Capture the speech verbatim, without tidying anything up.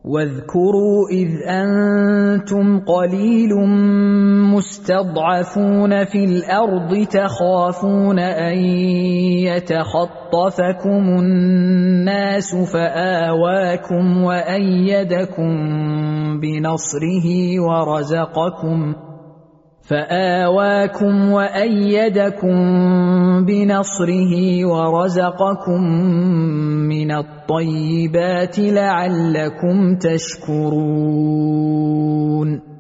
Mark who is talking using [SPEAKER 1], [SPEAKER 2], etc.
[SPEAKER 1] واذكروا إذ أنتم قليل مستضعفون في الأرض تخافون أن يتخطفكم الناس فآواكم وأيدكم بنصره ورزقكم فآواكم وأيدكم بنصره ورزقكم من الطيبات لعلكم تشكرون